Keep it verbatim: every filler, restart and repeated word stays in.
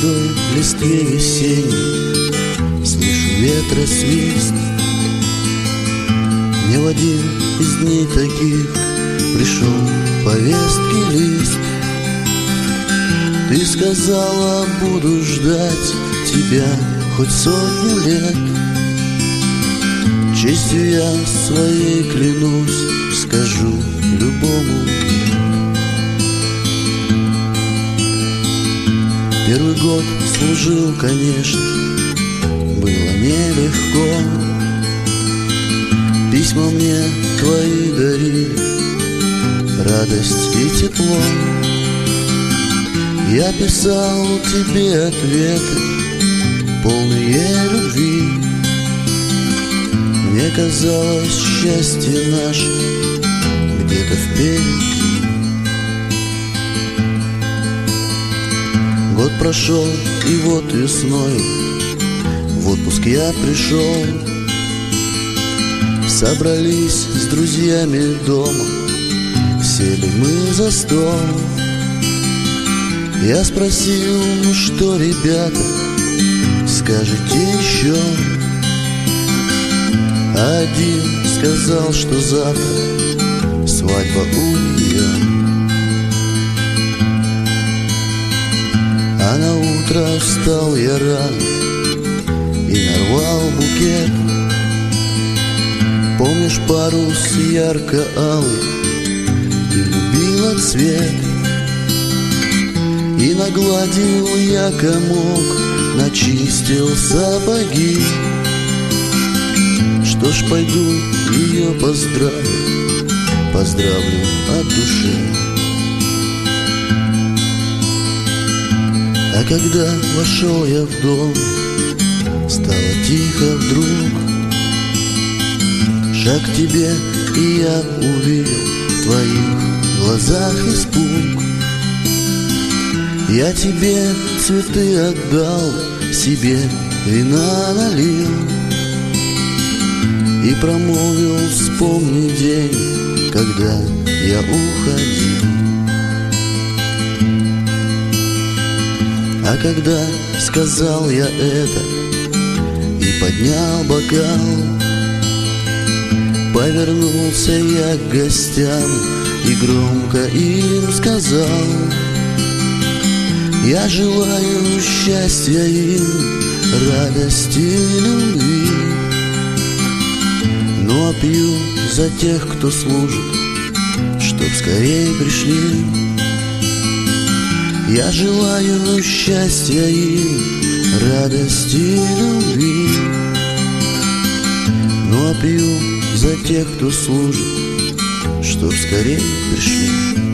молодой листве весенней слышу ветра свист. Мне в один из дней таких пришел повестки лист. Ты сказала, буду ждать тебя хоть сотню лет. Честью я своей клянусь, скажу любому нет. Первый год служил, конечно, было нелегко. Письма мне твои дарили радость и тепло. Я писал тебе ответы, полные любви. Мне казалось, счастье наше где-то впереди. Год прошел, и вот весною в отпуск я пришел. Собрались с друзьями дома, сели мы за стол. Я спросил, ну что, ребята, скажете еще? Один сказал, что завтра свадьба у нее. А на утро встал я рано и нарвал букет. Помнишь парус ярко-алый, ты любила цвет. И нагладил я комок, начистил сапоги. Что ж, пойду ее поздравлю, поздравлю от души. А когда вошел я в дом, стало тихо вдруг. Шаг к тебе, и я увидел в твоих глазах испуг. Я тебе цветы отдал, себе вина налил и промолвил, вспомни день, когда я уходил. А когда сказал я это и поднял бокал, повернулся я к гостям и громко им сказал: я желаю счастья им, радости и любви. Ну а пью за тех, кто служит, чтоб скорее пришли. Я желаю счастья им, радости и любви. Ну а пью за тех, кто служит, чтоб скорее пришли.